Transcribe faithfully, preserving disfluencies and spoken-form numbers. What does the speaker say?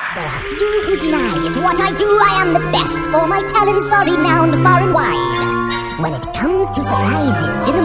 There are few who deny it. What I do, I am the best, for my talents are renowned far and wide. When it comes to surprises in the